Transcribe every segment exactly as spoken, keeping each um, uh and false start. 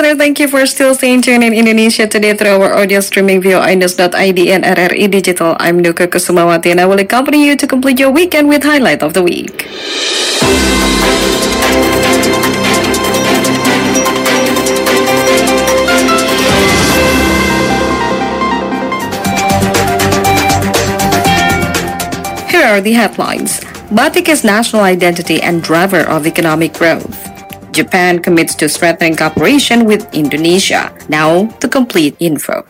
listener, thank you for still staying tuned in Indonesia Today through our audio streaming via inews dot I D and R R I Digital. I'm Nuka Kusumawati and I will accompany you to complete your weekend with highlight of the week. Here are the headlines. Batik is national identity and driver of economic growth. Japan commits to strengthening cooperation with Indonesia. Now, the complete info.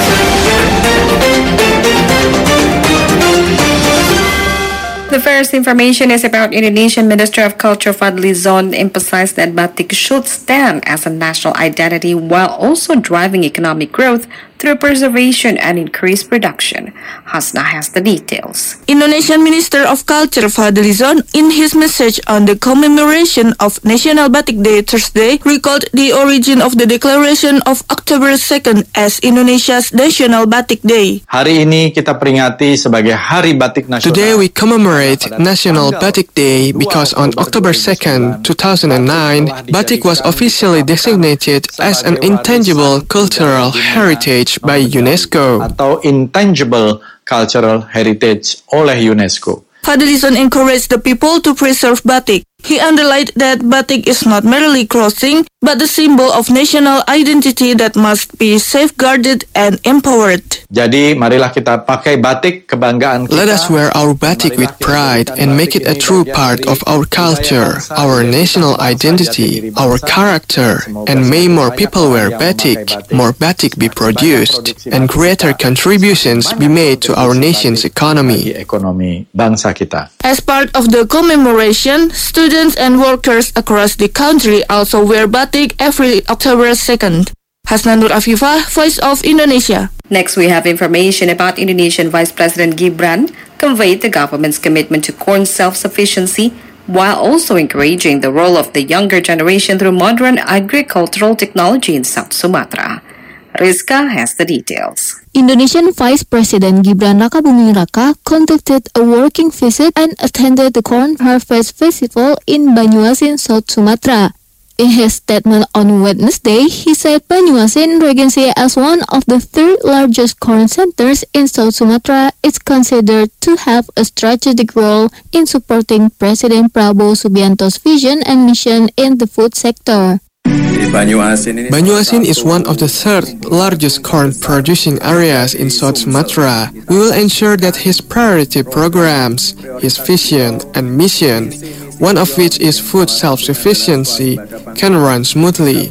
The first information is about Indonesian Minister of Culture Fadly Zon emphasized that batik should stand as a national identity while also driving economic growth through preservation and increased production. Hasna has the details. Indonesian Minister of Culture Fadly Zon, in his message on the commemoration of National Batik Day Thursday, recalled the origin of the declaration of October second as Indonesia's National Batik Day. Hari ini kita peringati sebagai Hari Batik Nasional. Today we commemorate National Batik Day because on October second, two thousand nine, batik was officially designated as an intangible cultural heritage by UNESCO atau intangible cultural heritage oleh UNESCO. Fadly Zon encouraged the people to preserve batik. He underlined that batik is not merely clothing, but the symbol of national identity that must be safeguarded and empowered. Jadi, marilah kita pakai batik kebanggaan kita. Let us wear our batik with pride and make it a true part of our culture, our national identity, our character, and may more people wear batik, more batik be produced, and greater contributions be made to our nation's economy. Ekonomi bangsa kita. As part of the commemoration, students and workers across the country also wear batik every October second. Hasna Nur Afifah, Voice of Indonesia. Next, we have information about Indonesian Vice President Gibran conveyed the government's commitment to corn self-sufficiency while also encouraging the role of the younger generation through modern agricultural technology in South Sumatra. Rizka has the details. Indonesian Vice President Gibran Rakabuming Raka conducted a working visit and attended the Corn Harvest Festival in Banyuasin, South Sumatra. In his statement on Wednesday, he said Banyuasin Regency, as one of the third largest corn centers in South Sumatra, is considered to have a strategic role in supporting President Prabowo Subianto's vision and mission in the food sector. Banyuasin is one of the third largest corn-producing areas in South Sumatra. We will ensure that his priority programs, his vision and mission, one of which is food self-sufficiency, can run smoothly.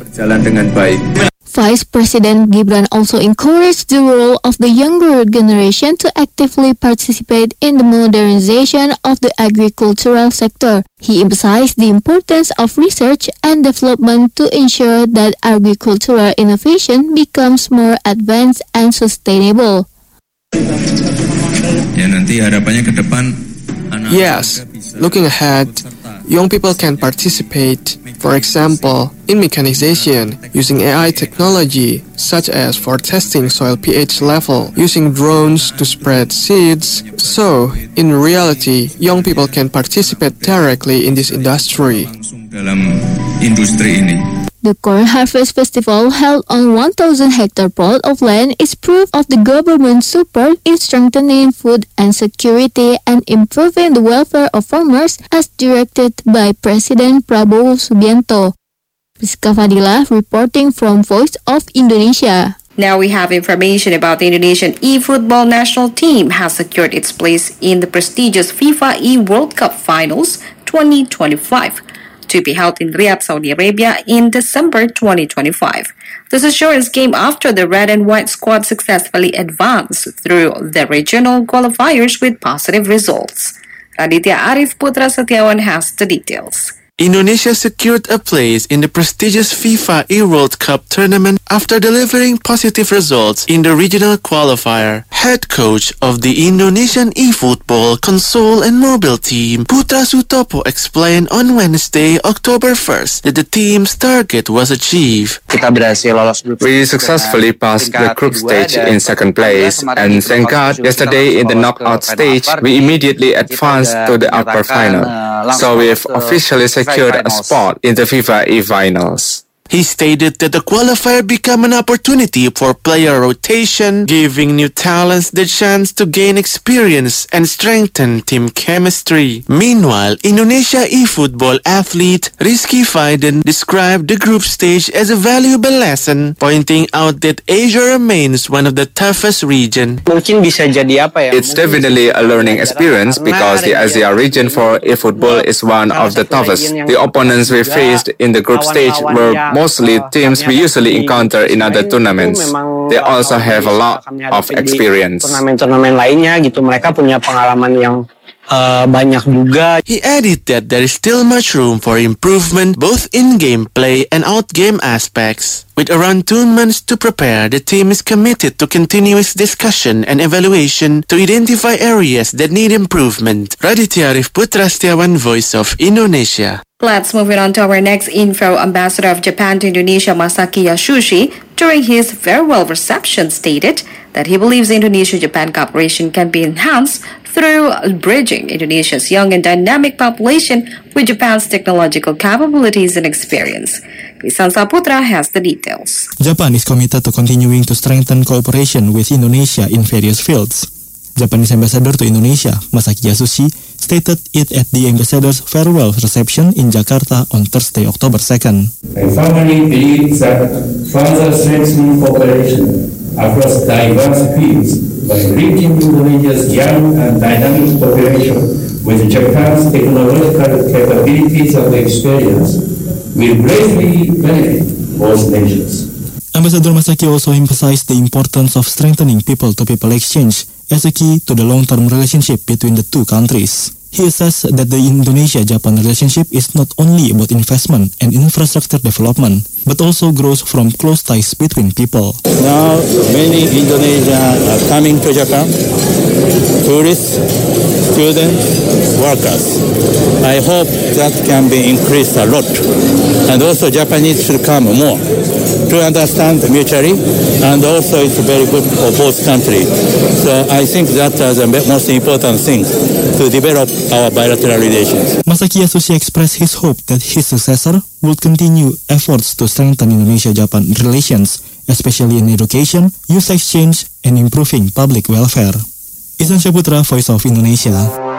Vice President Gibran also encouraged the role of the younger generation to actively participate in the modernization of the agricultural sector. He emphasized the importance of research and development to ensure that agricultural innovation becomes more advanced and sustainable. Yes, looking ahead, young people can participate, for example, in mechanization, using A I technology, such as for testing soil pH level, using drones to spread seeds. So, in reality, young people can participate directly in this industry. The Corn Harvest Festival, held on one thousand hectare plot of land, is proof of the government's support in strengthening food and security and improving the welfare of farmers as directed by President Prabowo Subianto. Rizka Fadila reporting from Voice of Indonesia. Now we have information about the Indonesian e-football national team has secured its place in the prestigious FIFA E-World Cup Finals twenty twenty-five. To be held in Riyadh, Saudi Arabia in December twenty twenty-five. This assurance came after the red and white squad successfully advanced through the regional qualifiers with positive results. Raditya Arif Putra Setiawan has the details. Indonesia secured a place in the prestigious FIFA E-World Cup tournament after delivering positive results in the regional qualifier. Head coach of the Indonesian e-football console and mobile team, Putra Sutopo, explained on Wednesday, October first, that the team's target was achieved. We successfully passed the group stage in second place, and thank God, yesterday in the knockout stage, we immediately advanced to the upper final. So we've officially secured a spot in the FIFA e-finals. He stated that the qualifier became an opportunity for player rotation, giving new talents the chance to gain experience and strengthen team chemistry. Meanwhile, Indonesia eFootball athlete Rizky Faiden described the group stage as a valuable lesson, pointing out that Asia remains one of the toughest regions. It's definitely a learning experience because the Asia region for eFootball is one of the toughest. The opponents we faced in the group stage were mostly teams we usually encounter in other tournaments. They also have a lot of experience. He added that there is still much room for improvement both in gameplay and out-game aspects. With around two months to prepare, the team is committed to continuous discussion and evaluation to identify areas that need improvement. Raditya Arif Putra Setiawan, Voice of Indonesia. Let's move it on to our next info. Ambassador of Japan to Indonesia Masaki Yasushi, during his farewell reception, stated that he believes Indonesia-Japan cooperation can be enhanced through bridging Indonesia's young and dynamic population with Japan's technological capabilities and experience. Krisan Saputra has the details. Japan is committed to continuing to strengthen cooperation with Indonesia in various fields. Japanese ambassador to Indonesia, Masaki Yasushi, stated it at the ambassador's farewell reception in Jakarta on Thursday, October second. I firmly believe that further strengthening cooperation across diverse fields by bridging Indonesia's young and dynamic population with Japan's technological capabilities and experience will greatly benefit both nations. Ambassador Masaki also emphasized the importance of strengthening people-to-people exchange as a key to the long-term relationship between the two countries. He says that the Indonesia-Japan relationship is not only about investment and infrastructure development, but also grows from close ties between people. Now, many Indonesians are coming to Japan, tourists, students, workers. I hope that can be increased a lot. And also Japanese should come more to understand mutually, and also it's very good for both countries. So I think that are the most important things to develop our bilateral relations. Masaki Yasushi expressed his hope that his successor will continue efforts to strengthen Indonesia-Japan relations, especially in education, youth exchange, and improving public welfare. Isan Syaputra, Voice of Indonesia.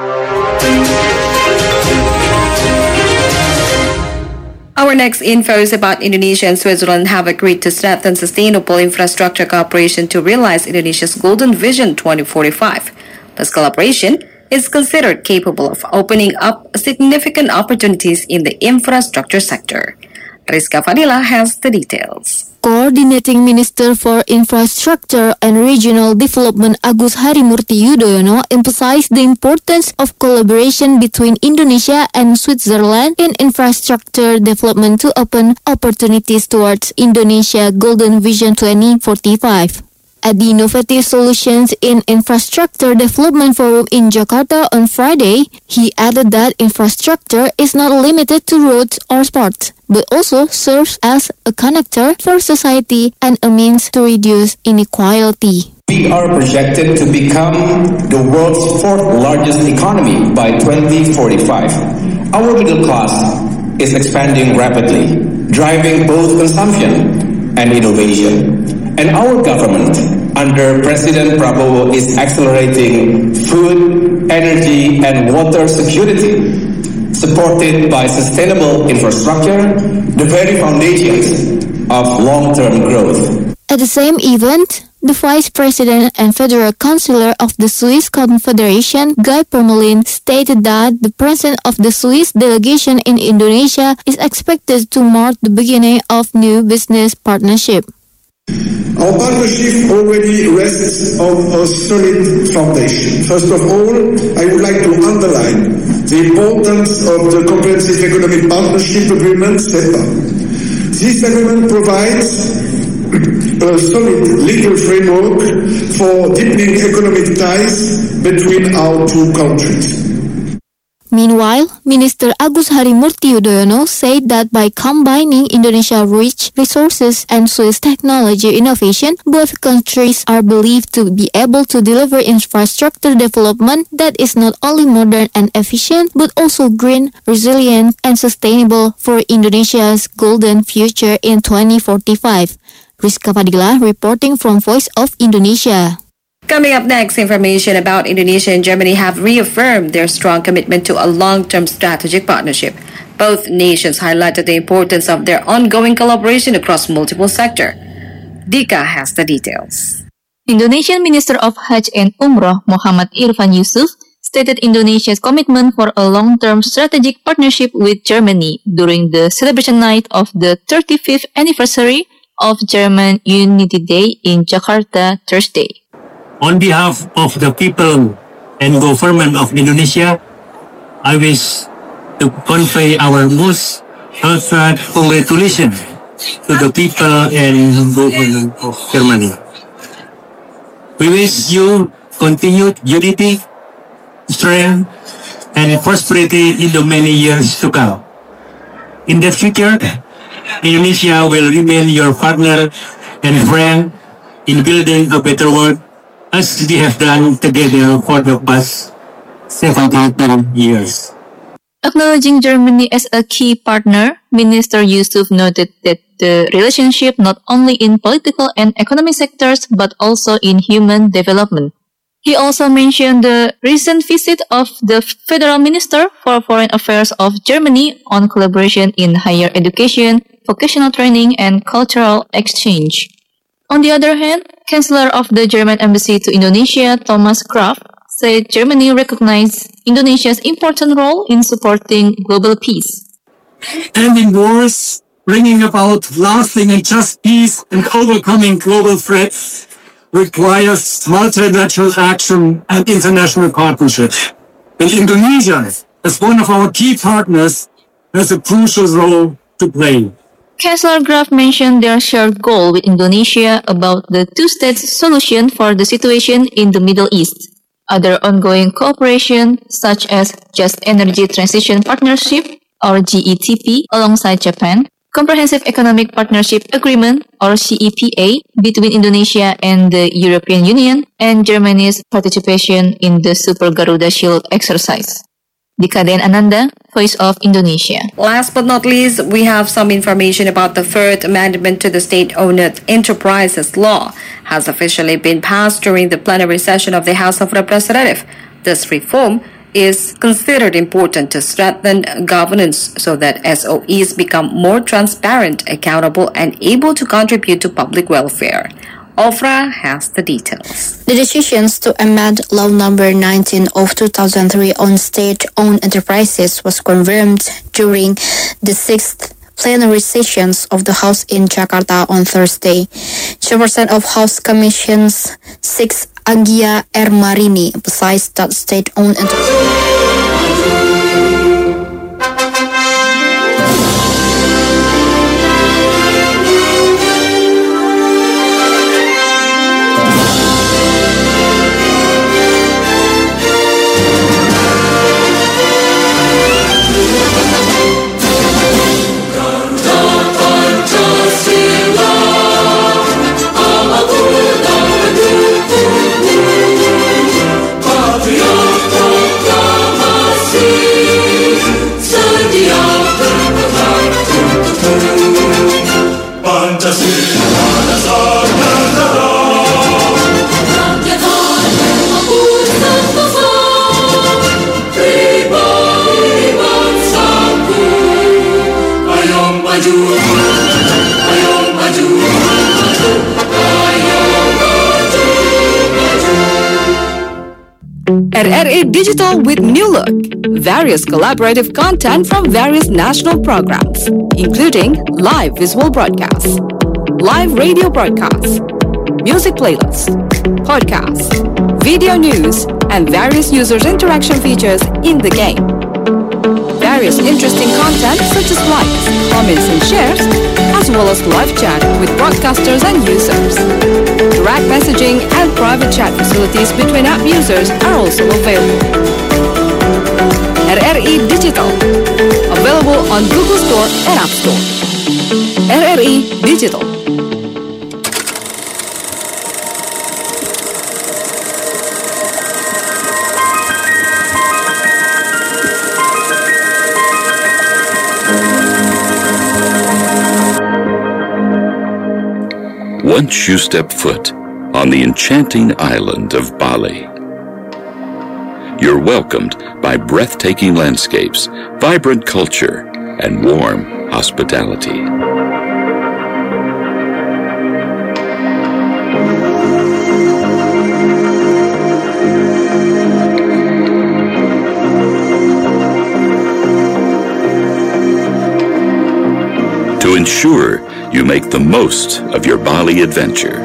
Our next info is about Indonesia and Switzerland have agreed to strengthen sustainable infrastructure cooperation to realize Indonesia's Golden Vision twenty forty-five. This collaboration is considered capable of opening up significant opportunities in the infrastructure sector. Rizka Fadila has the details. Coordinating Minister for Infrastructure and Regional Development Agus Harimurti Yudhoyono emphasized the importance of collaboration between Indonesia and Switzerland in infrastructure development to open opportunities towards Indonesia Golden Vision twenty forty-five. At the Innovative Solutions in Infrastructure Development Forum in Jakarta on Friday, he added that infrastructure is not limited to roads or sports, but also serves as a connector for society and a means to reduce inequality. We are projected to become the world's fourth largest economy by twenty forty-five. Our middle class is expanding rapidly, driving both consumption and innovation. And our government, under President Prabowo, is accelerating food, energy, and water security, supported by sustainable infrastructure, the very foundations of long-term growth. At the same event, the Vice President and Federal Councillor of the Swiss Confederation, Guy Parmelin, stated that the presence of the Swiss delegation in Indonesia is expected to mark the beginning of new business partnership. Our partnership already rests on a solid foundation. First of all, I would like to underline the importance of the Comprehensive Economic Partnership Agreement, CEPA. This agreement provides a solid legal framework for deepening economic ties between our two countries. Meanwhile, Minister Agus Harimurti Yudhoyono said that by combining Indonesia's rich resources and Swiss technology innovation, both countries are believed to be able to deliver infrastructure development that is not only modern and efficient, but also green, resilient, and sustainable for Indonesia's golden future in twenty forty-five. Rizka Fadila reporting from Voice of Indonesia. Coming up next, information about Indonesia and Germany have reaffirmed their strong commitment to a long-term strategic partnership. Both nations highlighted the importance of their ongoing collaboration across multiple sectors. Dika has the details. Indonesian Minister of Hajj and Umrah Muhammad Irfan Yusuf stated Indonesia's commitment for a long-term strategic partnership with Germany during the celebration night of the thirty-fifth anniversary of German Unity Day in Jakarta Thursday. On behalf of the people and government of Indonesia, I wish to convey our most heartfelt congratulations to the people and government of Germany. We wish you continued unity, strength, and prosperity in the many years to come. In the future, Indonesia will remain your partner and friend in building a better world, as we have done together for the past seventy-two years. Acknowledging Germany as a key partner, Minister Yusuf noted that the relationship not only in political and economic sectors but also in human development. He also mentioned the recent visit of the Federal Minister for Foreign Affairs of Germany on collaboration in higher education, vocational training, and cultural exchange. On the other hand, Chancellor of the German Embassy to Indonesia, Thomas Graf, said Germany recognized Indonesia's important role in supporting global peace. Ending wars, bringing about lasting and just peace, and overcoming global threats requires multilateral action and international partnership. And Indonesia, as one of our key partners, has a crucial role to play. Chancellor Graf mentioned their shared goal with Indonesia about the two-state solution for the situation in the Middle East. Other ongoing cooperation, such as Just Energy Transition Partnership, or G E T P, alongside Japan, Comprehensive Economic Partnership Agreement, or C E P A, between Indonesia and the European Union, and Germany's participation in the Super Garuda Shield exercise. Dika Den Ananda, Voice of Indonesia. Last but not least, we have some information about the third amendment to the State-Owned Enterprises Law has officially been passed during the plenary session of the House of Representatives. This reform is considered important to strengthen governance so that S O Es become more transparent, accountable, and able to contribute to public welfare. Ofra has the details. The decisions to amend Law Number nineteen of two thousand three on state-owned enterprises was confirmed during the sixth plenary sessions of the House in Jakarta on Thursday. Chairperson of House Commissions six, Anggia Ermarini, emphasized that state-owned enterprises R R A Digital with new look. Various collaborative content from various national programs, including live visual broadcasts, live radio broadcasts, music playlists, podcasts, video news, and various users' interaction features in the game. Various interesting content such as likes, comments, and shares, as well as live chat with broadcasters and users. Direct messaging and private chat facilities between app users are also available. R R E Store and App Store. R R I Digital. Once you step foot on the enchanting island of Bali, you're welcomed by breathtaking landscapes, vibrant culture, and warm hospitality. To ensure you make the most of your Bali adventure,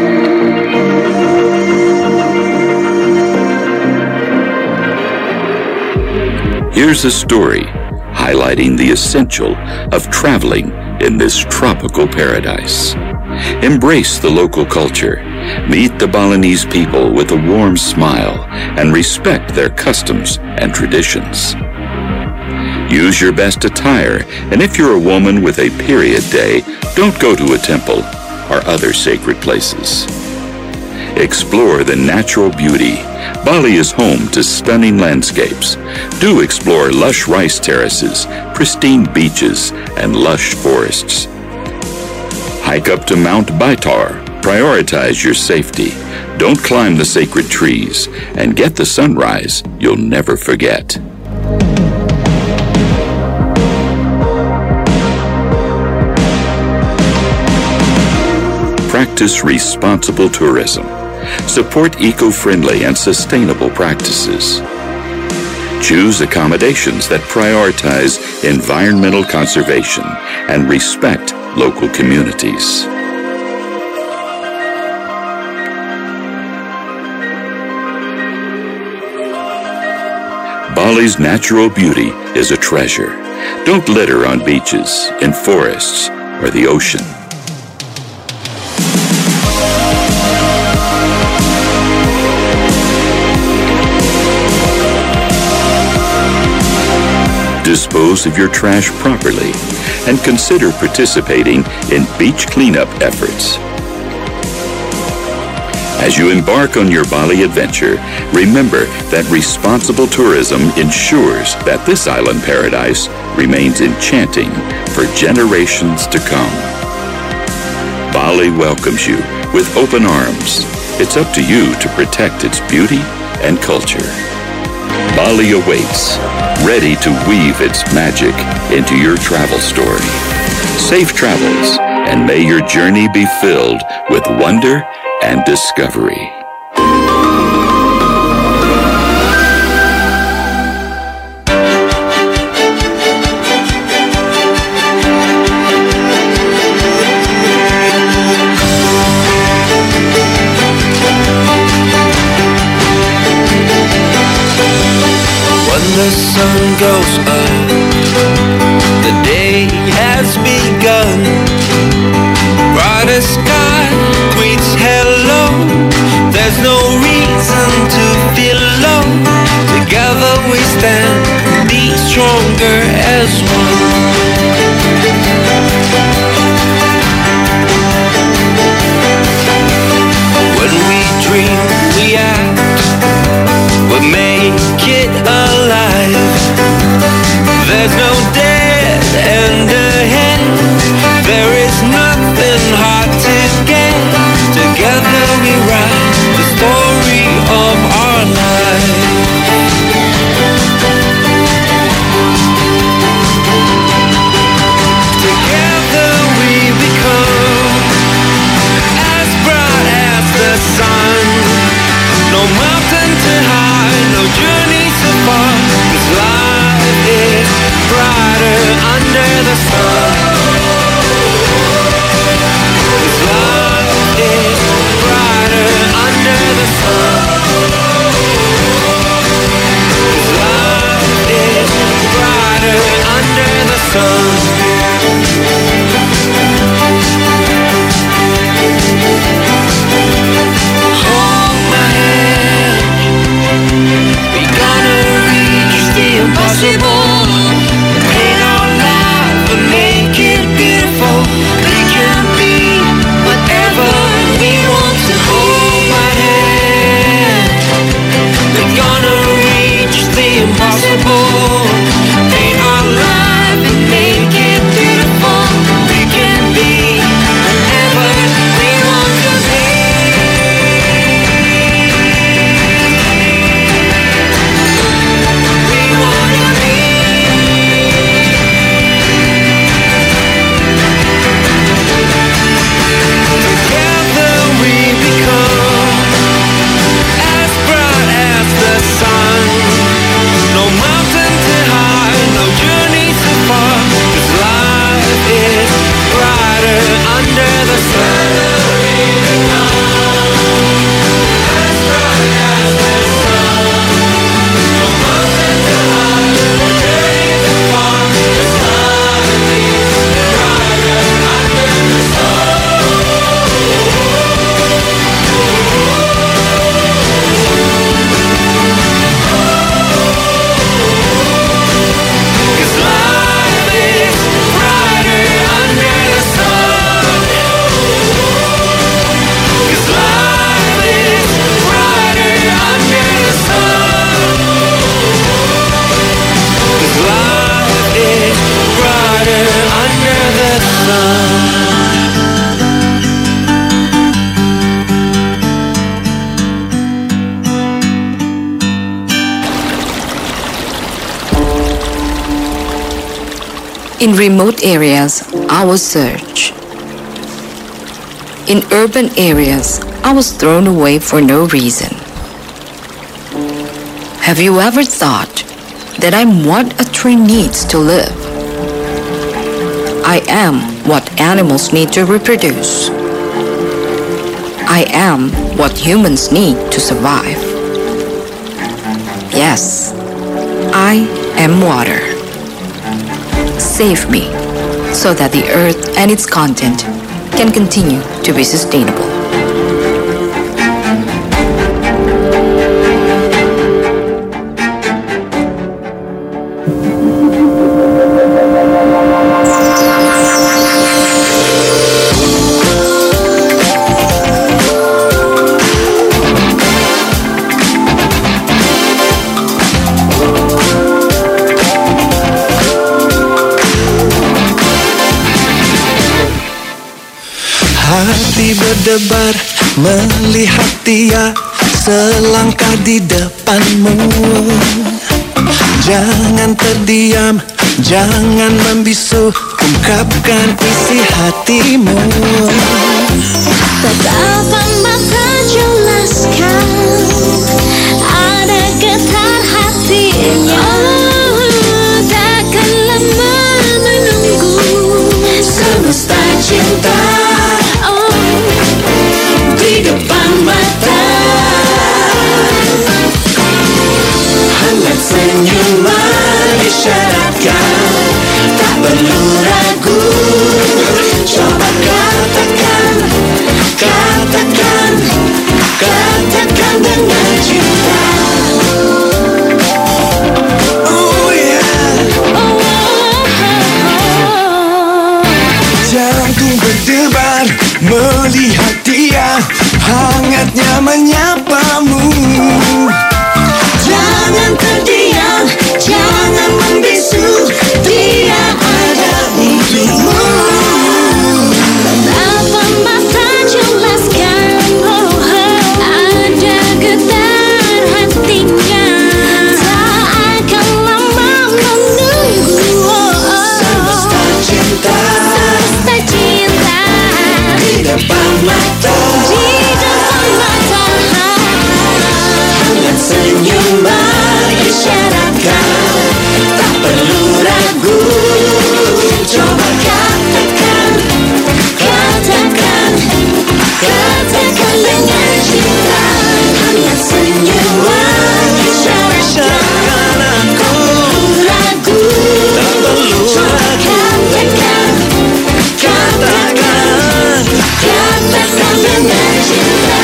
here's a story highlighting the essential of traveling in this tropical paradise. Embrace the local culture, meet the Balinese people with a warm smile, and respect their customs and traditions. Use your best attire, and if you're a woman with a period day, don't go to a temple or other sacred places. Explore the natural beauty. Bali is home to stunning landscapes. Do explore lush rice terraces, pristine beaches, and lush forests. Hike up to Mount Baitar. Prioritize your safety. Don't climb the sacred trees, and get the sunrise you'll never forget. Practice responsible tourism. Support eco-friendly and sustainable practices. Choose accommodations that prioritize environmental conservation and respect local communities. Bali's natural beauty is a treasure. Don't litter on beaches, in forests, or the ocean. Dispose of your trash properly, and consider participating in beach cleanup efforts. As you embark on your Bali adventure, remember that responsible tourism ensures that this island paradise remains enchanting for generations to come. Bali welcomes you with open arms. It's up to you to protect its beauty and culture. Bali awaits, ready to weave its magic into your travel story. Safe travels, and may your journey be filled with wonder and discovery. The sun goes up, the day has begun. Brighter sky greets hello. There's no reason to feel low. Together we stand, be stronger as one. When we dream, we act, we make it alive. There's no dead end ahead. There is nothing hard to get. Together we write the story of our life. In remote areas, I was searched. In urban areas, I was thrown away for no reason. Have you ever thought that I'm what a tree needs to live? I am what animals need to reproduce. I am what humans need to survive. Yes, I am water. Save me so that the earth and its content can continue to be sustainable. Hati berdebar melihat dia selangkah di depanmu. Jangan terdiam, jangan membisu, ungkapkan isi hatimu. Tatapan mata jelaskan, ada getar hatinya. Oh, takkan lama menunggu semesta cinta. Di depan mata, hangat senyuman isyaratkan, tak perlu ragu, coba katakan, katakan, katakan dengan cinta. Oh yeah, jantung berdebar melihat dia, hangatnya menyapamu. Jangan terdiam, jangan membisu, dia ada untukmu. Tatapan mata jelaskan, oh, ada getar hatinya. Tak akan lama menunggu, oh, oh. Semesta cinta, semesta cinta. Di depan mata, di depan mata, hangat senyuman isyaratkan, tak perlu ragu, coba katakan, katakan, katakan dengan cinta. Hangat senyuman isyaratkan, tak perlu ragu, coba katakan, katakan, katakan dengan cinta.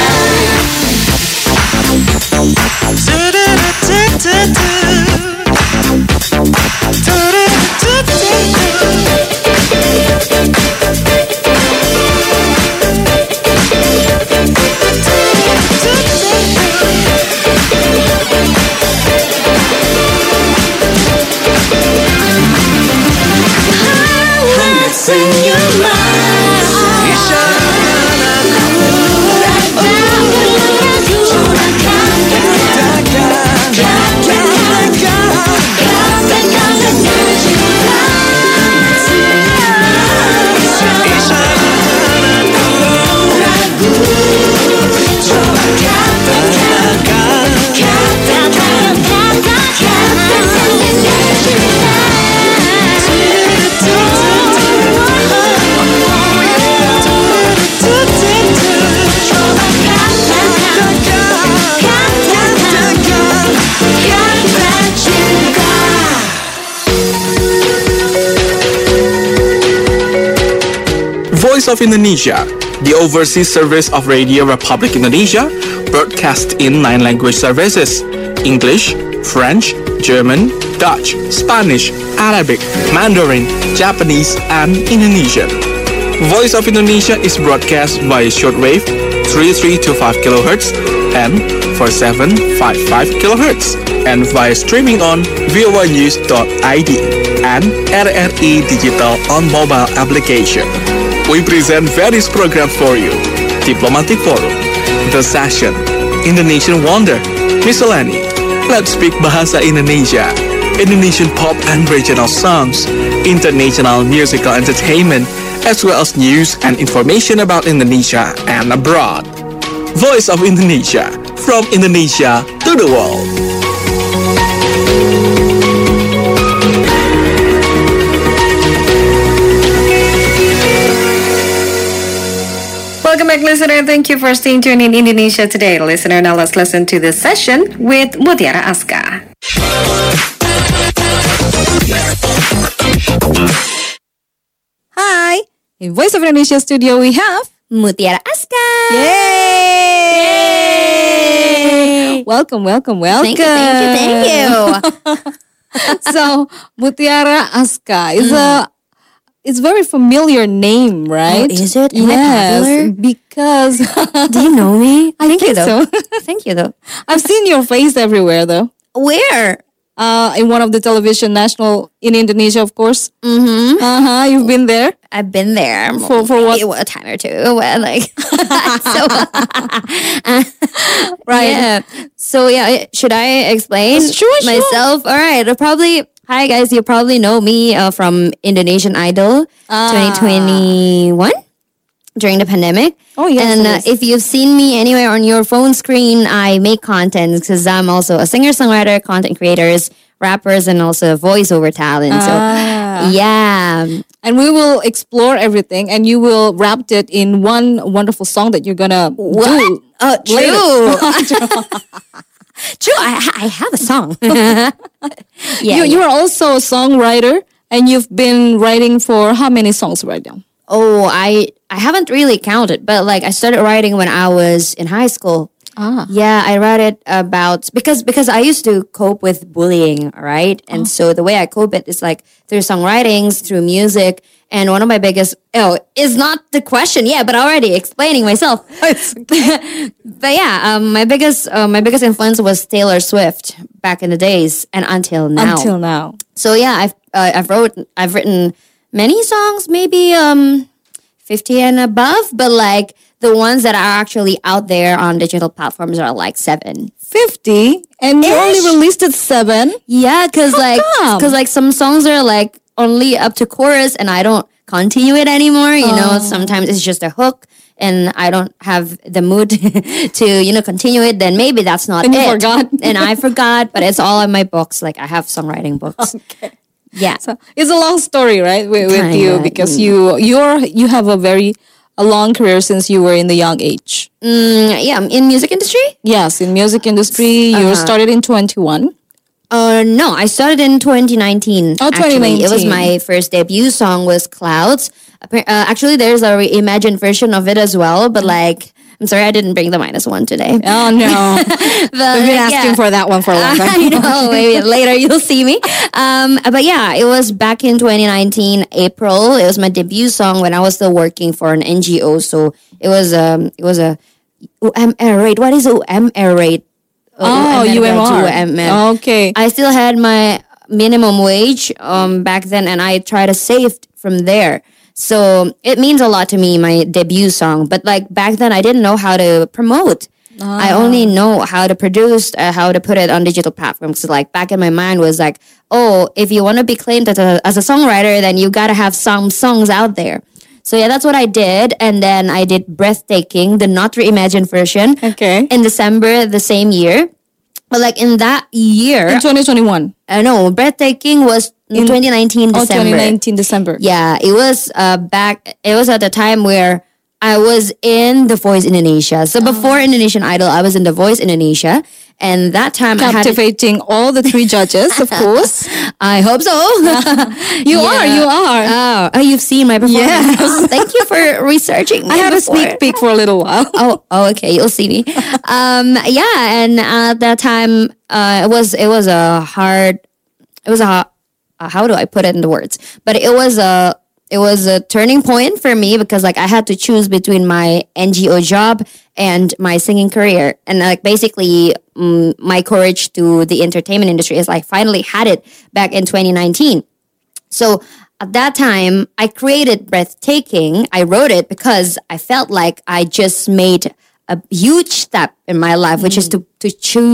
Hangat senyuman isyaratkan aku, tak perlu ragu, coba katakan, katakan, katakan dengan cinta. Isyaratkan aku, ragu, coba katakan, katakan, katakan dengan cinta. Voice of Indonesia, the overseas service of Radio Republic Indonesia, broadcast in nine language services: English, French, German, Dutch, Spanish, Arabic, Mandarin, Japanese, and Indonesian. Voice of Indonesia is broadcast via shortwave three three two five kilohertz and four seven five five kilohertz, and via streaming on voa news dot i d and R R I Digital on mobile application. We present various programs for you: Diplomatic Forum, The Session, Indonesian Wonder, Miscellany, Let's Speak Bahasa Indonesia, Indonesian pop and regional songs, international musical entertainment, as well as news and information about Indonesia and abroad. Voice of Indonesia, from Indonesia to the world. Welcome back, listener. Thank you for staying tuned in Indonesia Today. Listener, now let's listen to this session with Mutiara Aska. Hi! In Voice of Indonesia studio, we have Mutiara Aska. Yay! Welcome, welcome, welcome. Thank you, thank you, thank you. So, Mutiara Aska is a it's very familiar name, right? Oh, is it? Am I yes, popular? because Do you know me? I Thank you, think though. so. Thank you, though. I've seen your face everywhere, though. Where? Uh, in one of the television national in Indonesia, of course. Mm-hmm. Uh huh. You've been there. I've been there For- for what? maybe a time or two. Well, like, so, Right. Yeah. So yeah, should I explain Sure, sure. myself? All right. I'll probably. Hi guys, you probably know me uh, from Indonesian Idol Ah. twenty twenty-one during the pandemic. Oh, yes, And uh, yes. if you've seen me anywhere on your phone screen, I make content because I'm also a singer-songwriter, content creators, rappers, and also voiceover talent. Ah. So yeah. And we will explore everything, and you will wrap it in one wonderful song that you're gonna What? do. Uh, later. true. True. I, I have a song. yeah. you, you are also a songwriter, and you've been writing for how many songs right now? Oh, I I haven't really counted, but like I started writing when I was in high school. Ah. Yeah, I wrote it about because because I used to cope with bullying, right? And Oh. so the way I cope it is like through songwritings, through music, and one of my biggest oh is not the question, yeah, but already explaining myself. But yeah, um, my biggest uh, my biggest influence was Taylor Swift back in the days and until now. Until now. So yeah, I've uh, I've wrote I've written many songs, maybe um fifty and above, but like the ones that are actually out there on digital platforms are like seven. fifty? And you only Ish. released it seven? Yeah, cause How like come? cause like some songs are like only up to chorus, and I don't continue it anymore. You know, Oh. sometimes it's just a hook, and I don't have the mood to you know continue it. Then maybe that's not And it. you forgot. and I forgot. But it's all in my books. Like I have songwriting books. Okay. Yeah. So it's a long story, right, with, with Kinda, you because mm. you you're you have a very a long career since you were in the young age. Mm, yeah, in music industry. Yes, in music industry, you Uh-huh. started in twenty-one. Uh, no, I started in twenty nineteen. Oh, actually. It was twenty nineteen. my first debut song was Clouds. Appar- Uh, actually, there's a reimagined version of it as well, but like, I'm sorry I didn't bring the minus one today. Oh no, But, we've been like, asking yeah. for that one for a long time. I know. Maybe later you'll see me. Um, but yeah, it was back in twenty nineteen April. It was my debut song when I was still working for an N G O. So it was um, it was a U M R rate. What is U M R rate? Oh, U M R. U M R. Okay. I still had my minimum wage um back then, and I tried to save from there. So it means a lot to me, my debut song. But like back then, I didn't know how to promote. I only know how to produce, uh, how to put it on digital platforms. So like back in my mind was like, oh, if you want to be claimed as a, as a songwriter, then you gotta have some songs out there. So yeah, that's what I did. And then I did Breathtaking, the not reimagined version. Okay. In December the same year. But like in that year, In twenty twenty-one. I know Breathtaking was in twenty nineteen Oh, December. twenty nineteen December. Yeah, it was uh back. It was at the time where I was in The Voice Indonesia. So before Indonesian Idol, I was in The Voice Indonesia, and that time I had. Captivating all the three judges, of course. I hope so. You Yeah. are, you are. Oh, oh, you've seen my performance. Yes. Oh, thank you for researching. I me had a before. sneak peek for a little while. Oh, oh, okay. You'll see me. Um, yeah, and at that time, uh, it was it was a hard. It was a uh, how do I put it into words? But it was a it was a turning point for me because like I had to choose between my N G O job and my singing career, and like basically um, my courage to the entertainment industry is like finally had it back in twenty nineteen. So at that time, I created Breathtaking. I wrote it because I felt like I just made a huge step in my life, which is to, to choose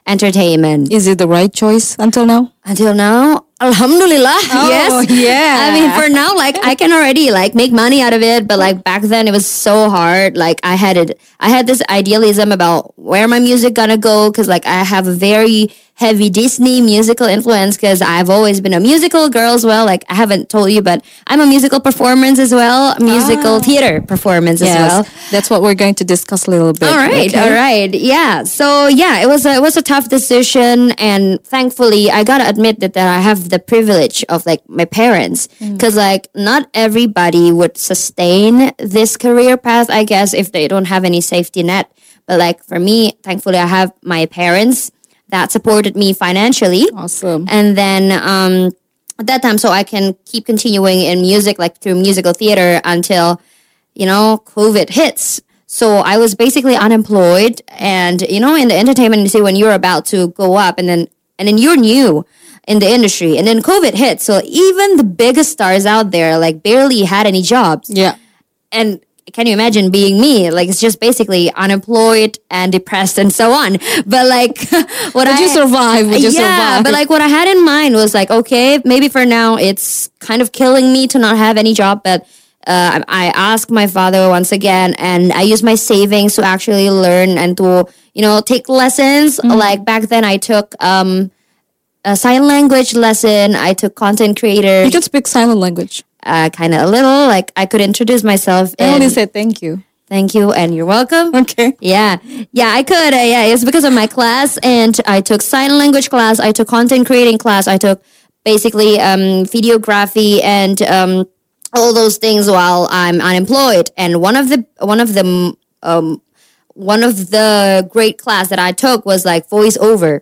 entertainment. Is it the right choice until now? Until now, Alhamdulillah, Oh, yes. yeah. I mean, for now, like I can already like make money out of it, but like back then it was so hard. Like I had it, I had this idealism about where my music gonna go because like I have a very heavy Disney musical influence because I've always been a musical girl as well. Like I haven't told you, but I'm a musical performance as well, a musical theater performance as well. That's what we're going to discuss a little bit. All right, okay? all right, yeah. So yeah, it was a, it was a tough decision, and thankfully, I gotta admit that, that I have the privilege of like my parents, because like not everybody would sustain this career path, I guess, if they don't have any safety net. But like for me, thankfully, I have my parents that supported me financially. Awesome. And then um, at that time, so I can keep continuing in music, like through musical theater until, you know, COVID hits. So I was basically unemployed. And, you know, in the entertainment industry, when you're about to go up and then and then you're new in the industry and then COVID hit. So even the biggest stars out there, like barely had any jobs. Yeah. And can you imagine being me? Like it's just basically unemployed and depressed and so on. But like what Would I you survive? Would you yeah, survive? but like what I had in mind was like, okay, maybe for now it's kind of killing me to not have any job, but uh, I asked my father once again, and I used my savings to actually learn and to, you know, take lessons. Mm-hmm. Like back then I took um, a sign language lesson. I took content creator. You can speak silent language. Uh, kind of a little, like I could introduce myself. I only and- said thank you. Thank you, and you're welcome. Okay. Yeah, yeah, I could. Uh, yeah, it's because of my class, and I took sign language class. I took content creating class. I took basically um, videography and um, all those things while I'm unemployed. And one of the one of the um, one of the great class that I took was like voiceover.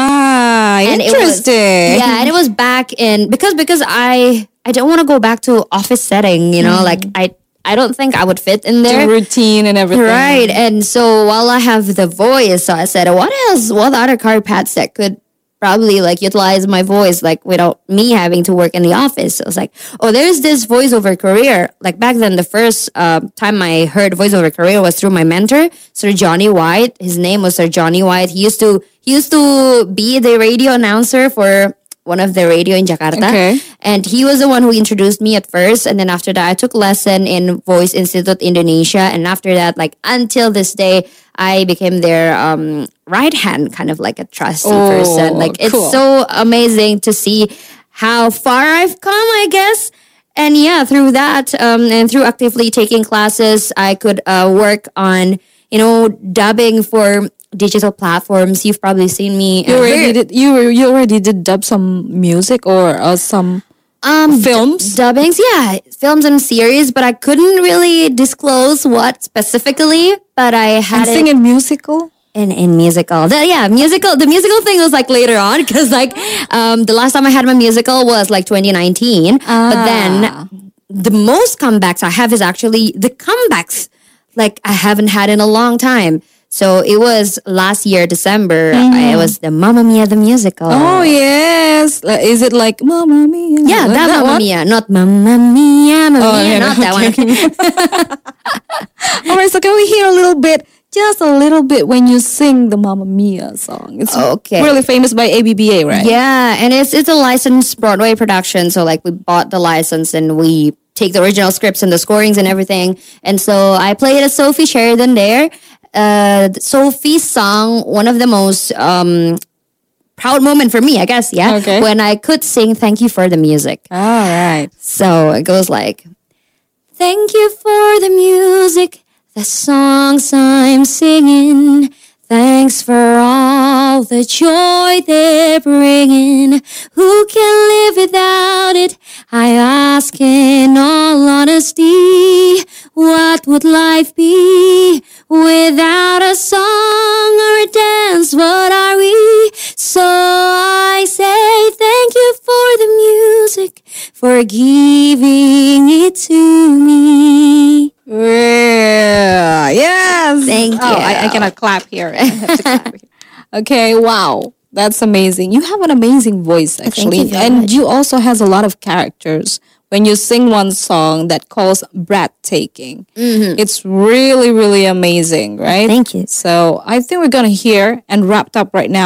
Ah, And it was- interesting. yeah, and it was back in because because I I don't want to go back to office setting. You know, Mm. like I. I don't think I would fit in The there. routine and everything. Right. And so while I have the voice, so I said, what else? What other career paths that could probably like utilize my voice, like without me having to work in the office? So I was like, oh, there's this voiceover career. Like back then, the first uh, time I heard voiceover career was through my mentor, Sir Johnny White. His name was Sir Johnny White. He used to he used to be the radio announcer for one of the radio in Jakarta. Okay. And he was the one who introduced me at first. And then after that, I took lesson in Voice Institute Indonesia. And after that, like until this day, I became their um, right hand, kind of like a trusty Oh, person. Like it's cool. so amazing to see how far I've come, I guess. And yeah, through that um, and through actively taking classes, I could uh, work on, you know, dubbing for digital platforms. You've probably seen me. You uh, already very- did. You were- you already did dub some music or uh, some Um, films. d- dubbings, yeah, films and series, but I couldn't really disclose what specifically. But I had and it sing in musical. in in musical. The, yeah, musical. The musical thing was like later on because like um, the last time I had my musical was like twenty nineteen. But then the most comebacks I have is actually the comebacks like I haven't had in a long time. So it was last year December. It was the Mamma Mia the musical. Oh yes. Like, is it like Mamma Mia? Yeah, Like that, Mamma one? Mia, not Mamma Mia, Mamma Oh, Mia, yeah, not that one. All right. So can we hear a little bit, just a little bit, when you sing the Mamma Mia song? It's Okay. really famous by A B B A, right? Yeah, and it's it's a licensed Broadway production. So like we bought the license and we take the original scripts and the scorings and everything. And so I played as Sophie Sheridan there. Uh, Sophie's song, one of the most um, proud moment for me, I guess. Yeah, Okay. when I could sing "Thank You for the Music." All right. So it goes like, thank you for the music, the songs I'm singing. Thanks for all the joy they're bringing. Who can live without it? I ask in all honesty, what would life be without a song or a dance? What are we? So I say thank you for the music, for giving it to me. Yeah. Yes. Thank Oh, I, I you. cannot clap here. I have to clap here. Okay. Wow. That's amazing. You have an amazing voice, actually, you very and much. you also has a lot of characters. When you sing one song that calls breathtaking, it's really, really amazing, right? Thank you. So I think we're gonna hear and wrapped up right now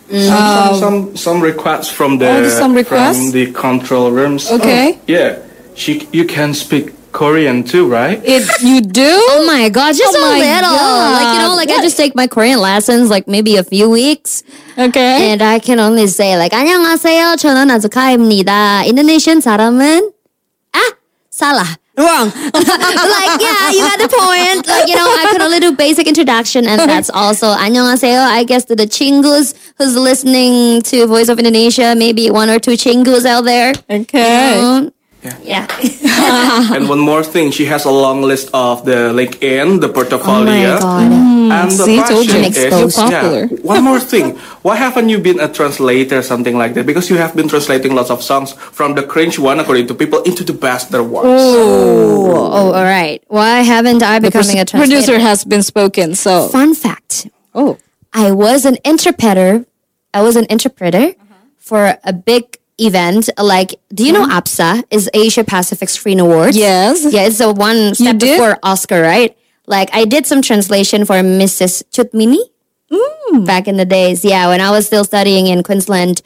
Some, some, some some requests from the Oh, some requests? from the control rooms. Okay. Oh, yeah, she you can speak Korean too, right? It you do? Oh my god, just Oh a my little. God. Like you know, like I What? just take my Korean lessons like maybe a few weeks. Okay. And I can only say like 안녕하세요. 저는 아즈카입니다. Indonesian 사람은 ah salah. Wrong. Like, yeah, you got the point. Like, you know, I could only do basic introduction, and that's also 안녕하세요. I guess to the chingus who's listening to Voice of Indonesia, maybe one or two chingus out there. Okay. You know? Yeah. And one more thing, she has a long list of the LinkedIn, the portfolio. Oh my God. Mm, And the see, told question you. is, Exposed. yeah, Popular. one more thing. Why haven't you been a translator, something like that? Because you have been translating lots of songs from the cringe one, according to people, into the better ones. Oh, oh, all right. Why haven't I The becoming a pros- translator? producer has been spoken. So Fun fact. Oh. I was an interpreter. I was an interpreter for a big event. Like, do you know APSA is Asia Pacific Screen Awards? Yes. Yeah, it's the one step did? before Oscar, right? Like, I did some translation for Missus Chutmini back in the days. Yeah, when I was still studying in Queensland,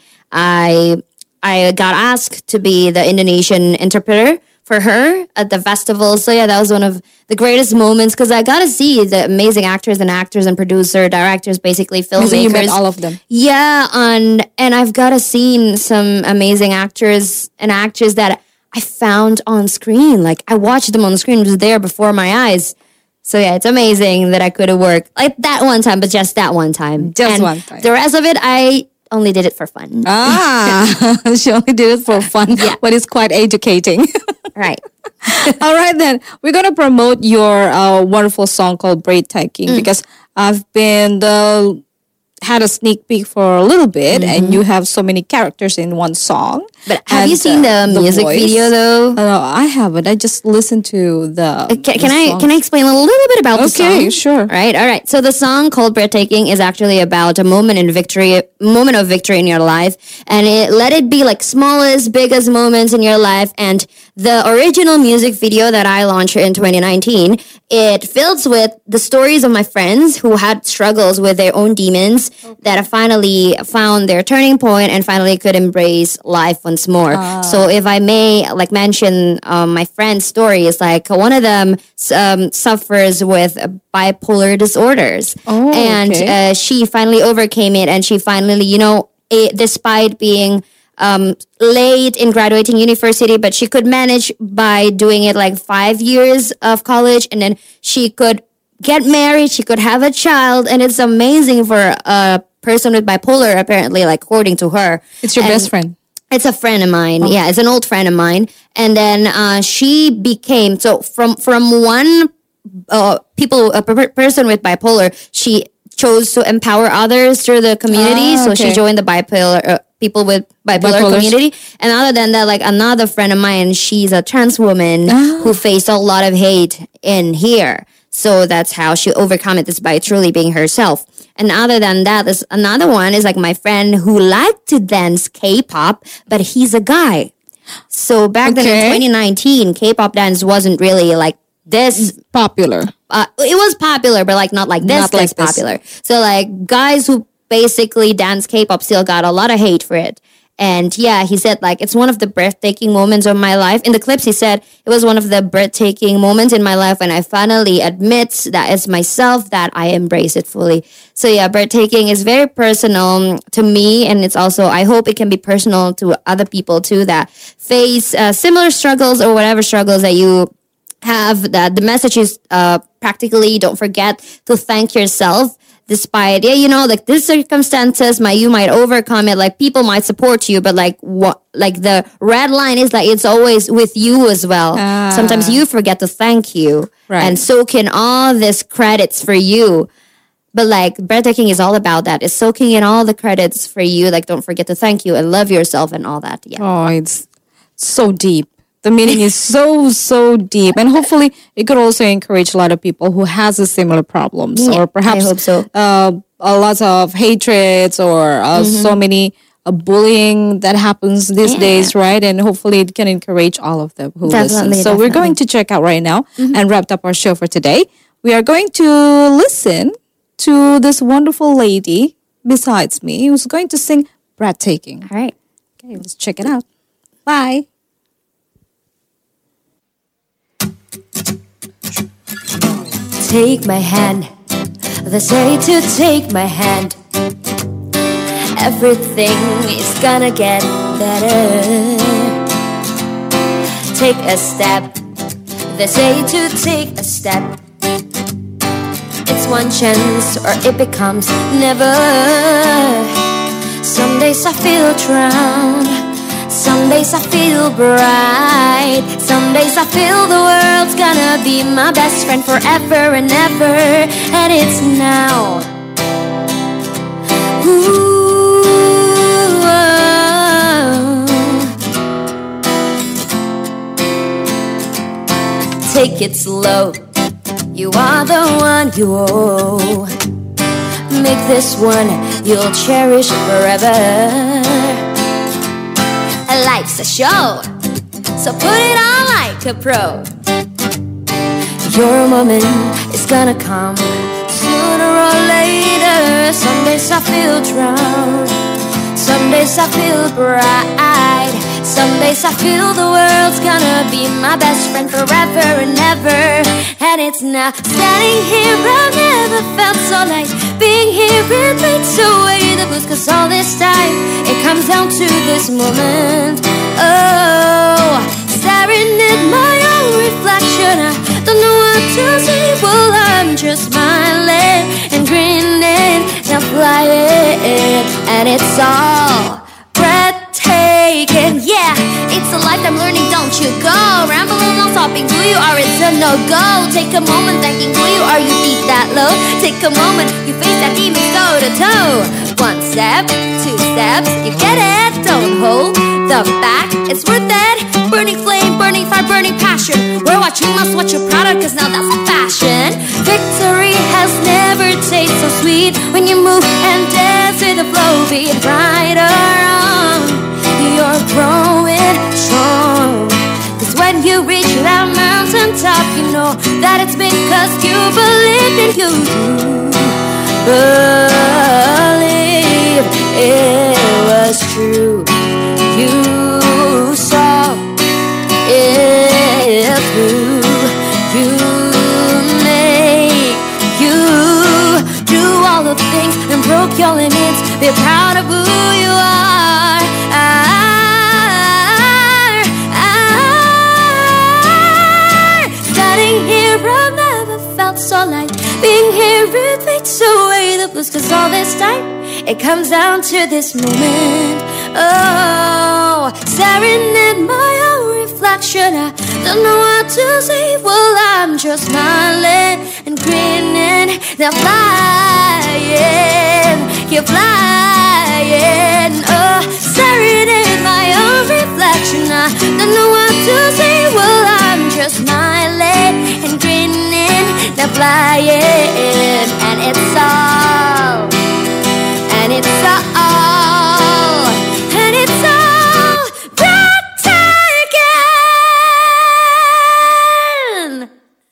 I I got asked to be the Indonesian interpreter for her at the festival. So yeah, that was one of the greatest moments because I got to see the amazing actors and actors and producer, directors, basically filmmakers. So you met all of them. Yeah, and and I've got to seen some amazing actors and actors that I found on screen. Like I watched them on screen, it was there before my eyes. So yeah, it's amazing that I could have worked like that one time, but just that one time. Just And one time. The rest of it, I only did it for fun. Ah, she only did it for fun, but it's quite educating. Right. All right, then we're gonna promote your uh, wonderful song called "Breathtaking" because I've been the had a sneak peek for a little bit, and you have so many characters in one song. But have And, you seen uh, the music voice- video though? Uh, no, I haven't. I just listened to the. Can, the can I songs. can I explain a little bit about the song? Okay, sure. Right, all right. So the song called "Breathtaking" is actually about a moment in victory, moment of victory in your life, and it let it be like smallest, biggest moments in your life. And the original music video that I launched in twenty nineteen, it fills with the stories of my friends who had struggles with their own demons that have finally found their turning point and finally could embrace life once more. So if I may like mention um, my friend's story is like one of them um, suffers with bipolar disorders. Oh, and okay. uh, she finally overcame it and she finally, you know, it, despite being um, late in graduating university, but she could manage by doing it like five years of college and then she could get married, she could have a child, and it's amazing for a person with bipolar, apparently, like according to her. It's your And best friend. It's a friend of mine. Oh. Yeah, it's an old friend of mine. And then uh, she became, so from, from one uh, people, a per- person with bipolar, she chose to empower others through the community. Ah, so she okay. joined the bipolar, uh, people with bipolar Bipolars. community. And other than that, like another friend of mine, she's a trans woman who faced a lot of hate in here. So that's how she overcome it, is by truly being herself. And other than that, there's another one is like my friend who liked to dance K-pop, but he's a guy. So back then in Okay. twenty nineteen, K-pop dance wasn't really like this popular. Uh, it was popular, but like not like this, Not like like this. popular. So like guys who basically dance K-pop still got a lot of hate for it. And yeah, he said like it's one of the breathtaking moments of my life. In the clips, he said it was one of the breathtaking moments in my life when I finally admit that it's myself, that I embrace it fully. So yeah, breathtaking is very personal to me, and it's also, I hope it can be personal to other people too that face uh, similar struggles or whatever struggles that you have. That the message is uh, practically don't forget to thank yourself. Despite, yeah, you know, like these circumstances, might you might overcome it. Like people might support you, but like what, like the red line is like it's always with you as well. Ah. Sometimes you forget to thank you, Right. and so can all this credits for you. But like breathtaking is all about that. It's soaking in all the credits for you. Like don't forget to thank you and love yourself and all that. Yeah. Oh, it's so deep. The meaning is so, so deep. And hopefully it could also encourage a lot of people who has a similar problems Yeah, or perhaps I hope so. uh, a lot of hatreds or uh, Mhm. so many uh, bullying that happens these Yeah. days, right? And hopefully it can encourage all of them who listen. Definitely, So we're going to definitely. check out right now Mhm. and wrap up our show for today. We are going to listen to this wonderful lady, besides me who's going to sing Breathtaking. All right. Okay, let's check it out. Bye. Take my hand, they say to take my hand. Everything is gonna get better. Take a step, they say to take a step. It's one chance or it becomes never. Some days I feel drowned, some days I feel bright, some days I feel the world's gonna be my best friend forever and ever. And it's now. Ooh, oh. Take it slow, you are the one you owe. Make this one you'll cherish forever. Life's a show, so put it on like a pro. Your moment is gonna come sooner or later. Some days I feel drowned, some days I feel bright, some days I feel the world's gonna be my best friend forever and ever. And it's now. Standing here, I've never felt so light. Being here, it makes away the blues. Cause all this time, it comes down to this moment. Oh, staring at my own reflection, I don't know what to say. Well, I'm just smiling and grinning and flying. And it's all breathtaking. Yeah, it's a life I'm learning, don't you go rambling on stopping who you are, it's a no-go. Take a moment thanking who you are, you deep that low. Take a moment, you face that demon toe to toe. One step, two steps, you get it. Don't hold the back, it's worth it. Burning flame, burning fire, burning passion. We're what you must, what you're proud of, cause now that's the fashion. Victory has never tasted so sweet when you move and dance with the flow. Be it right or wrong, you're growing strong. Cause when you reach that mountain top, you know that it's because you believed in you. Believe it was true. You saw it through. You make you do all the things and broke your limits. Be proud of who you are. are, are. Standing here, I've never felt so light. Being here, it takes away the blues. Cause all this time, it comes down to this moment. Oh, staring at my own reflection, I don't know what to say. Well, I'm just smiling and grinning. They're flying, you're flying. Oh, staring at my own reflection, I don't know what to say. Well, I'm just smiling and grinning. They're flying, and it's all, and it's all, and it's all breathtaking.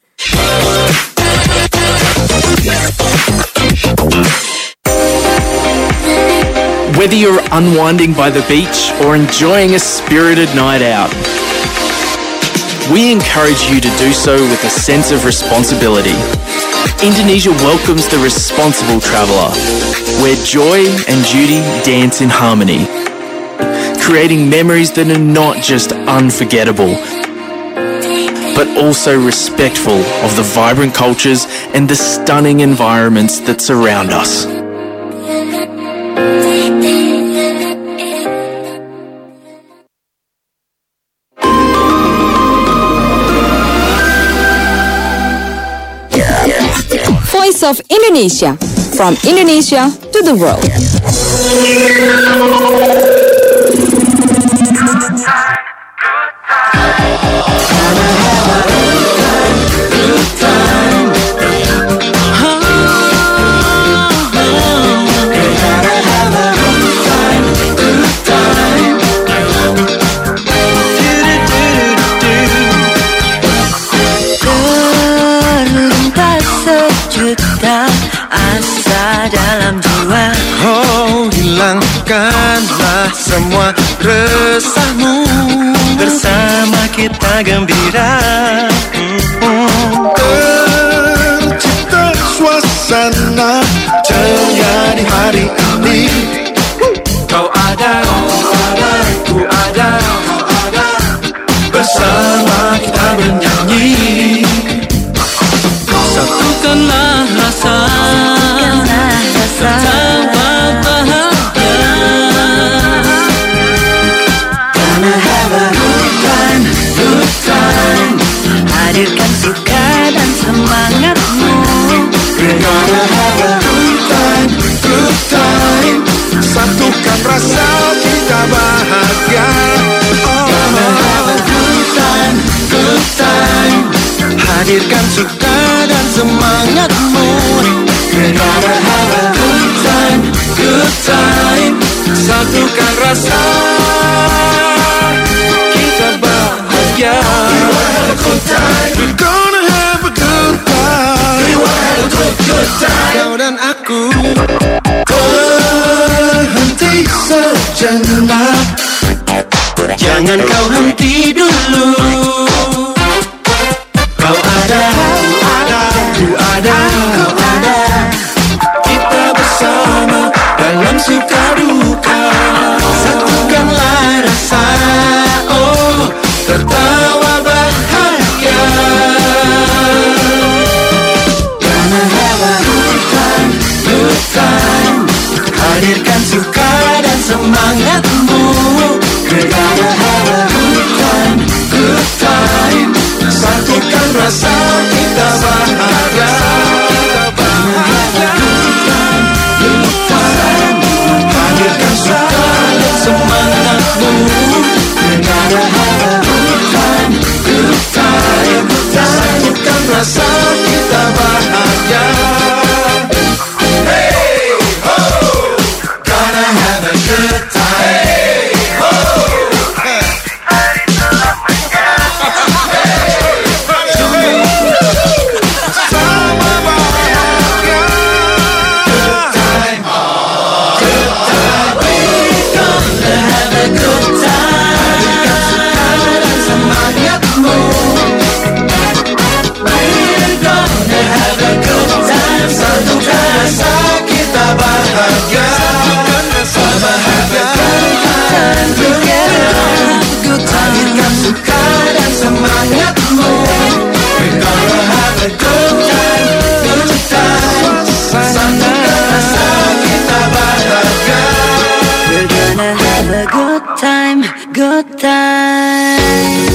Whether you're unwinding by the beach or enjoying a spirited night out, we encourage you to do so with a sense of responsibility. Indonesia welcomes the responsible traveller, where joy and duty dance in harmony, creating memories that are not just unforgettable, but also respectful of the vibrant cultures and the stunning environments that surround us. Voice of Indonesia, from Indonesia to the world. Terlintas sejuta asa dalam jiwa. Oh. semua resahmu. Bersama kita gembira. Tercipta suasana ceria di hari ini. Kau ada, ku ada, bersama kita bernyanyi. Satukanlah rasa, tertawa bahagia. Gonna have a good time, good time. Hadirkan suka dan semangatmu. We're gonna have a good time, good time. Satukan rasa kita bahagia. Gonna have a good time, good time. Hadirkan suka dan semangatmu. We're gonna have a good time, good time. Satukan rasa kita bahagia. We will have a good time. We're gonna have a good time. We will have a good, good time. Kau dan aku berhenti sejenak. Jangan kau henti dulu. Kau ada, ku ada, kau ada. Kita bersama dalam suka duka. Satukanlah rasa, oh, tertawa bahagia. Gonna have a good time, good time. Hadirkan suka dan semangatmu. We're gonna have a good time, good time. Satukan rasa kita bahagia. Good time, hadirkan suka dan semangatmu. We're gonna have a good time, good time. Satukan rasa kita bahagia. Hey ho, gonna have a good time. Hey ho. Time, good time.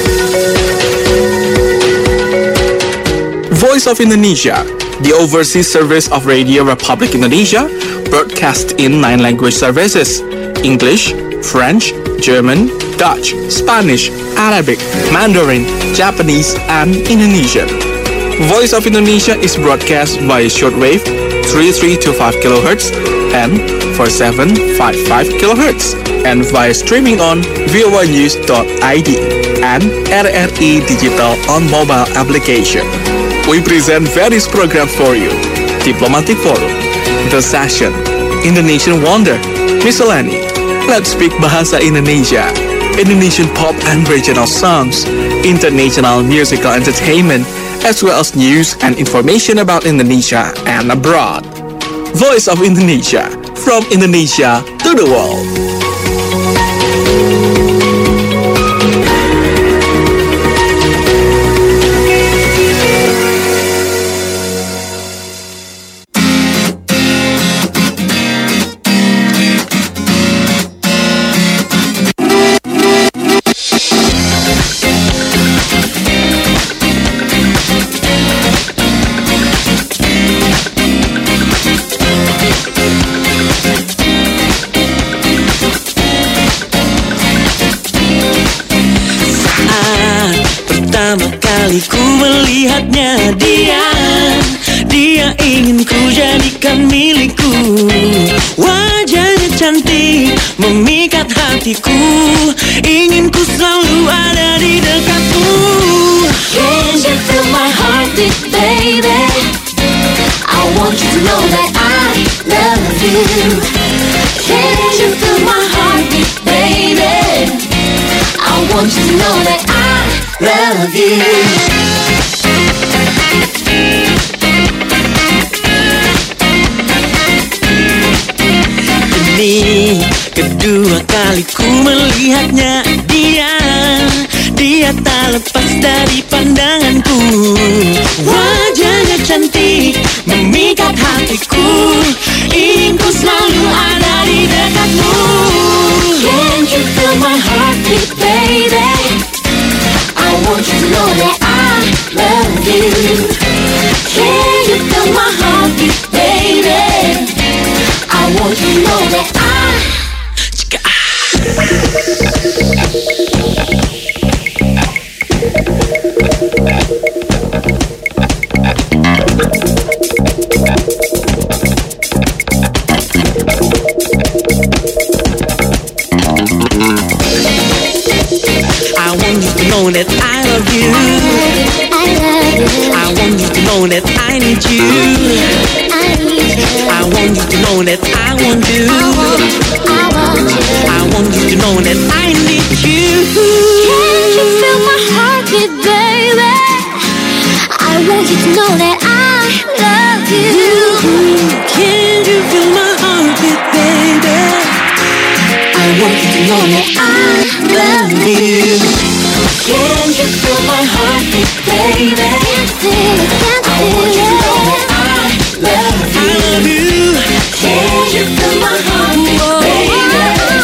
Voice of Indonesia, the overseas service of Radio Republic Indonesia, broadcast in nine language services: English, French, German, Dutch, Spanish, Arabic, Mandarin, Japanese, and Indonesian. Voice of Indonesia is broadcast via shortwave three three two five kilohertz and four seven five five kilohertz, and via streaming on voa news dot i d and R R I Digital on mobile application. We present various programs for you: Diplomatic Forum, The Session, Indonesian Wonder, Miscellany, Let's Speak Bahasa Indonesia, Indonesian pop and regional songs, international musical entertainment, as well as news and information about Indonesia and abroad. Voice of Indonesia, from Indonesia to the world. Ku melihatnya dia, dia ingin ku jadikan milikku. Wajahnya cantik, memikat hatiku, ingin ku selalu ada di dekatmu. Can't you feel my heartbeat, baby? I want you to know that I love you. Can't you feel my heartbeat, want you to know that I love you. Ini kedua kali ku melihatnya, dia Dia tak lepas dari pandanganku. Wajahnya cantik, memikat hatiku. Ingin ku selalu ada di dekatmu. Can you feel my heartbeat, baby? I want you to know that I love you. Can you feel my heartbeat, baby? I want you to know that I I want you to know that I love you. I love you. I want you to know that I need you. I need you. I want you to know that I want you. I want you. I want you to know that I need you. Can't you feel my heartbeat, baby? I want you to know that I love you. Can't you feel my heartbeat, baby? I want you to know that I love you. Can you feel my heartbeat, baby? Can't feel it, can't feel it. I want you to know that I love you. I love you. Can you feel my heartbeat, baby?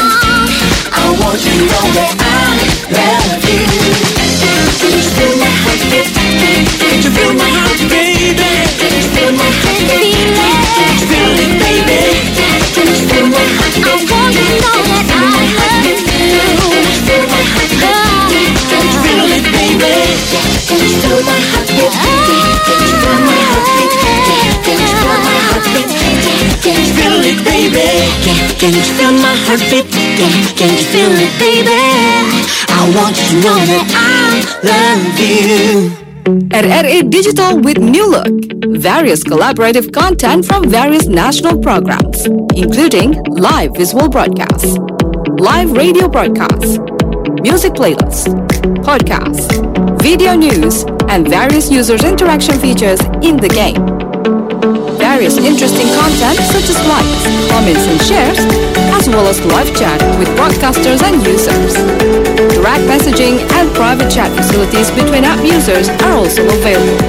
I want you to know that I love you. Can you feel my heartbeat? Can you feel my heartbeat, baby? Can you feel my heartbeat? Can you feel it, baby? Can you feel my heartbeat? I want you to know that I love you. Can you feel my heartbeat? Can you feel it, baby? Can you feel my heartbeat? Can you feel my heartbeat? Can you feel my heartbeat? Can you feel it, baby? Can you feel my heartbeat? Can you feel it, baby? I want you to know that I love you. R R A Digital with New Look. Various collaborative content from various national programs, including live visual broadcasts, live radio broadcasts, music playlists, podcasts, video news, and various users' interaction features in the game. Various interesting content such as likes, comments, and shares, as well as live chat with broadcasters and users. Direct messaging and private chat facilities between app users are also available.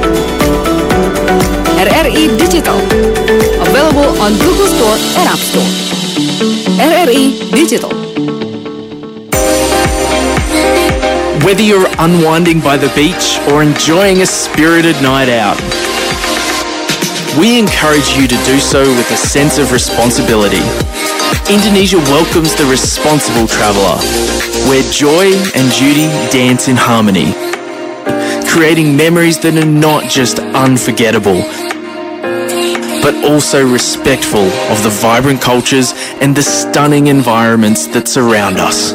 R R E Digital, available on Google Store and App Store. R R E Digital. Whether you're unwinding by the beach or enjoying a spirited night out, we encourage you to do so with a sense of responsibility. Indonesia welcomes the responsible traveller, where joy and duty dance in harmony, creating memories that are not just unforgettable, but also respectful of the vibrant cultures and the stunning environments that surround us.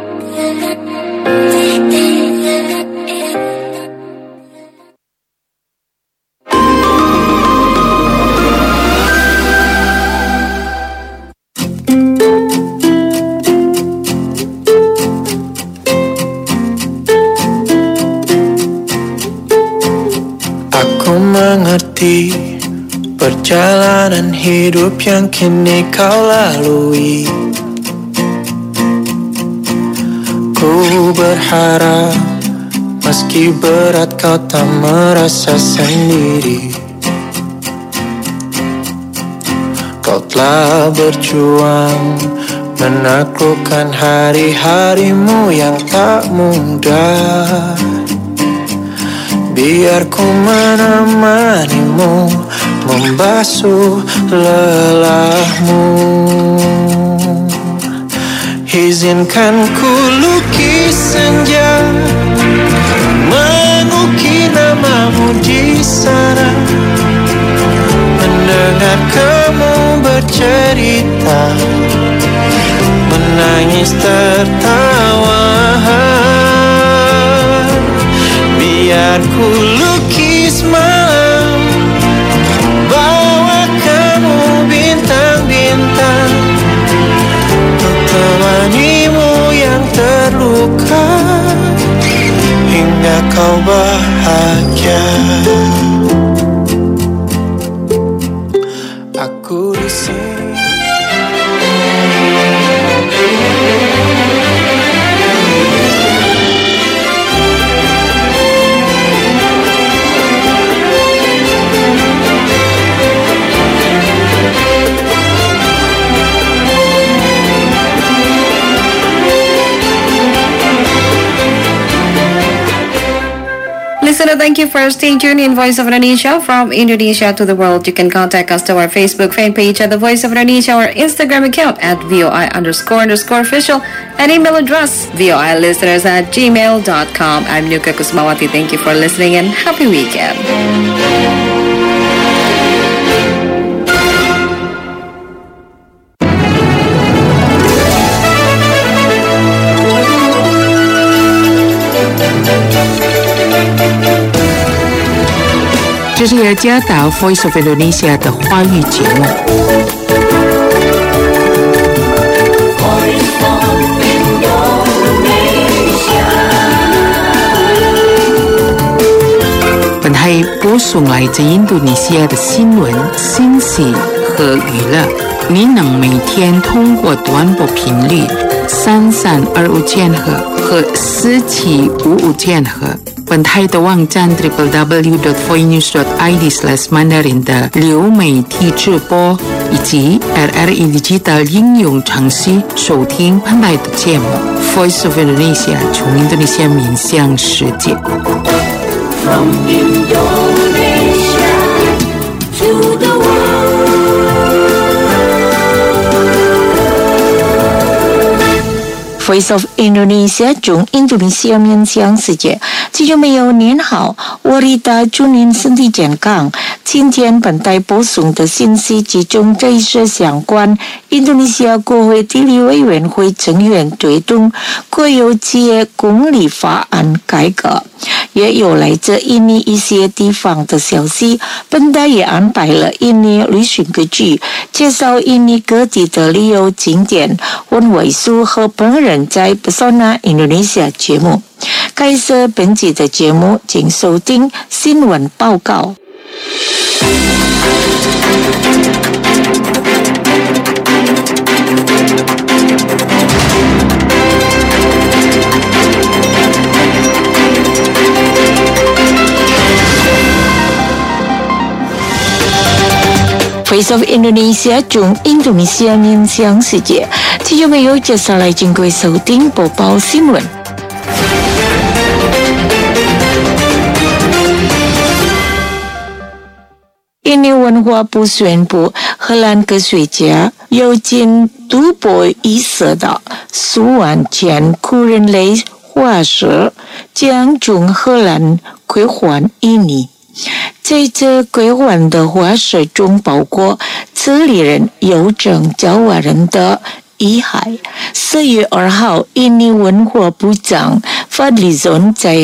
Mengerti perjalanan hidup yang kini kau lalui. Ku berharap meski berat kau tak merasa sendiri. Kau telah berjuang menaklukkan hari-harimu yang tak mudah. Biar ku menemanimu, membasuh lelahmu. Izinkan ku lukis senja, mengukir namamu di sana. Mendengar kamu bercerita, menangis tertawa. Biar ku lukis malam, bawa kamu bintang-bintang, untuk temanimu yang terluka. kau bahagia. Aku di sini. Listener, thank you for staying tuned in Voice of Indonesia. From Indonesia to the world, you can contact us to our Facebook fan page at The Voice of Indonesia, or Instagram account at VOI underscore underscore official, and email address voilisteners at gmail dot com. I'm Nuka Kusmawati. Thank you for listening and happy weekend. This 这是雅加达 Voice of Indonesia 的华语节目。本台播送来自印度尼西亚的新闻、信息和娱乐。您能每天通过短波频率三三二五千赫和四七五五千赫。本台的网站 double-u double-u double-u dot voinews dot i d slash mandarin 的流媒体直播以及 R R I Digital 应用程序收听本台的节目 Voice of Indonesia 从印度尼西亚面向世界。From Indonesia to the world。Voice of Indonesia 从印度尼西亚面向世界，听众朋友您好，我是大祝您身体健康。今天本台播送的信息集中在一些相关印度尼西亚国会地理委员会成员推动国有企业管理法案改革，也有来自印尼一些地方的消息。本台也安排了印尼旅行歌剧，介绍印尼各地的旅游景点、文艺术和本人在 Pesona Indonesia 节目。开始本集的节目，请收听新闻报告。Voice of Indonesia 从印度尼西亚面向世界，听众朋友，接下来请各位收听播报新闻。印尼文化部宣布，荷兰科学家有近突破以上的数万件古人类化石将从荷兰归还印尼。在这归还的化石中，包括智利人、邮政爪哇人的遗骸。四月二号，印尼文化部长法里松在